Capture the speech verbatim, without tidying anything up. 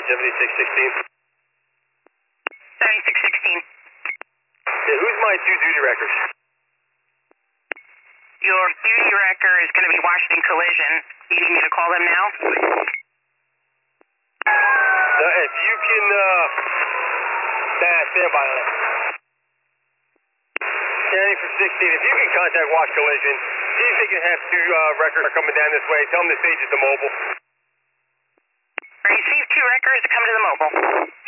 seventy-six sixteen. seventy-six sixteen. Yeah, who's my two duty records? Your duty wrecker is going to be Washington Collision. You need me to call them now? Uh, if you can, uh, nah, stand by on it. Scanning for sixteen, if you can contact Wash Collision, see if they can have two uh, records coming down this way. Tell them the stage is the mobile. Receive two records to come to the mobile.